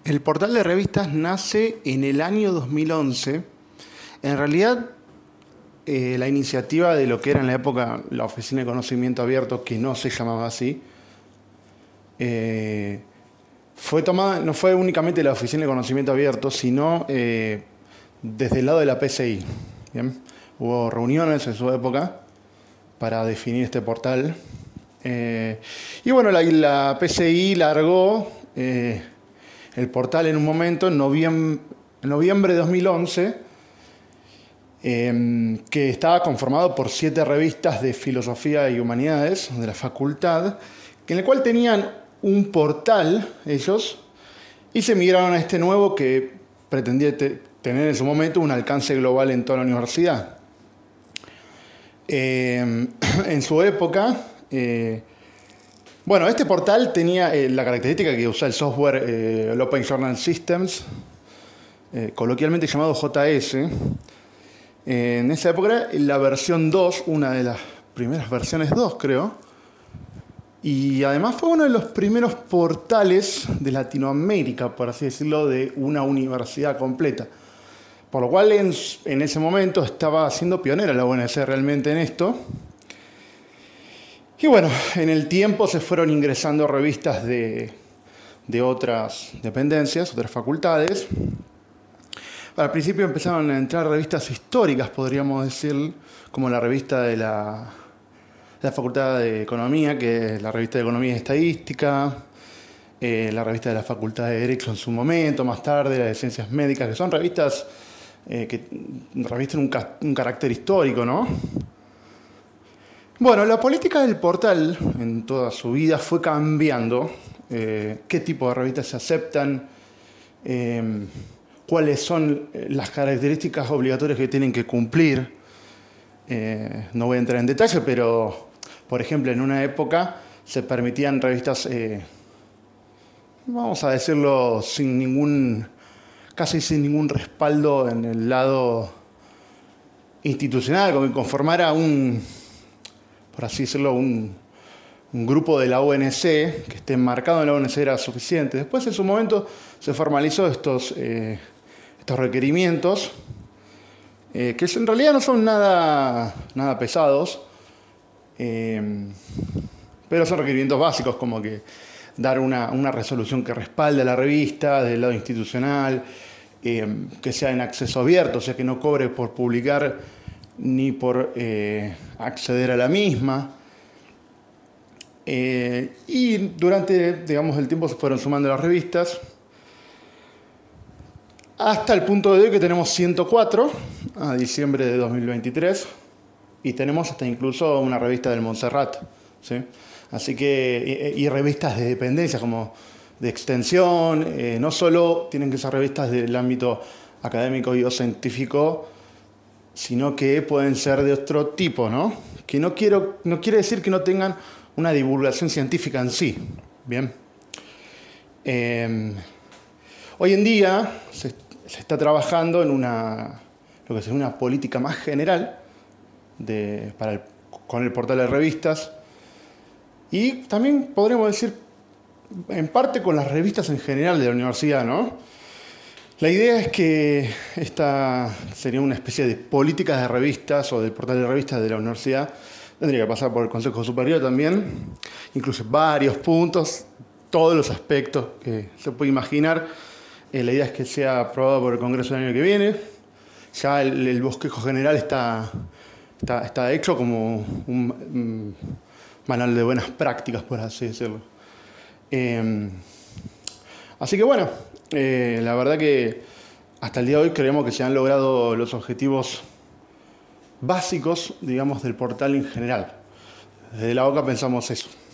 El portal de revistas nace en el año 2011. En realidad, la iniciativa de lo que era en la época la Oficina de Conocimiento Abierto, que no se llamaba así, fue tomada, no fue únicamente la Oficina de Conocimiento Abierto, sino desde el lado de la PCI. ¿Bien? Hubo reuniones en su época para definir este portal. Y bueno, la PCI largó el portal en un momento, en noviembre de 2011, que estaba conformado por 7 revistas de filosofía y humanidades de la facultad, en el cual tenían un portal ellos, y se migraron a este nuevo que pretendía tener en su momento un alcance global en toda la universidad. En su época, este portal tenía la característica que usa el software el Open Journal Systems, coloquialmente llamado JS. En esa época era la versión 2, una de las primeras versiones 2, creo. Y además fue uno de los primeros portales de Latinoamérica, por así decirlo, de una universidad completa. Por lo cual en ese momento estaba siendo pionera la UNC realmente en esto. Y bueno, en el tiempo se fueron ingresando revistas de otras dependencias, otras facultades. Al principio empezaron a entrar revistas históricas, podríamos decir, como la revista de la Facultad de Economía, que es la revista de Economía y Estadística, la revista de la Facultad de Derecho en su momento, más tarde la de Ciencias Médicas, que son revistas que revisten un carácter histórico, ¿no? Bueno, la política del portal en toda su vida fue cambiando. ¿Qué tipo de revistas se aceptan? ¿Cuáles son las características obligatorias que tienen que cumplir? No voy a entrar en detalle, pero, por ejemplo, en una época se permitían revistas, vamos a decirlo, casi sin ningún respaldo en el lado institucional, como que conformara por así decirlo, un grupo de la ONC, que esté enmarcado en la ONC era suficiente. Después, en su momento, se formalizó estos requerimientos, que en realidad no son nada pesados, pero son requerimientos básicos, como que dar una resolución que respalde a la revista del lado institucional, que sea en acceso abierto, o sea, que no cobre por publicar ni por acceder a la misma. Y durante, el tiempo se fueron sumando las revistas, hasta el punto de hoy que tenemos 104 a diciembre de 2023, y tenemos hasta incluso una revista del Montserrat, ¿sí? Así que, y revistas de dependencias como de extensión, no solo tienen que ser revistas del ámbito académico y o científico, sino que pueden ser de otro tipo, ¿no? Que no quiere decir que no tengan una divulgación científica en sí. Bien. Hoy en día se está trabajando en lo que es una política más general con el portal de revistas, y también podríamos decir en parte con las revistas en general de la universidad, ¿no? La idea es que esta sería una especie de política de revistas o del portal de revistas de la universidad. Tendría que pasar por el Consejo Superior también, incluye varios puntos, todos los aspectos que se puede imaginar. La idea es que sea aprobado por el Congreso el año que viene. Ya el bosquejo general está hecho como un manual de buenas prácticas, por así decirlo. Así que bueno, la verdad que hasta el día de hoy creemos que se han logrado los objetivos básicos, digamos, del portal en general. Desde la OCA pensamos eso.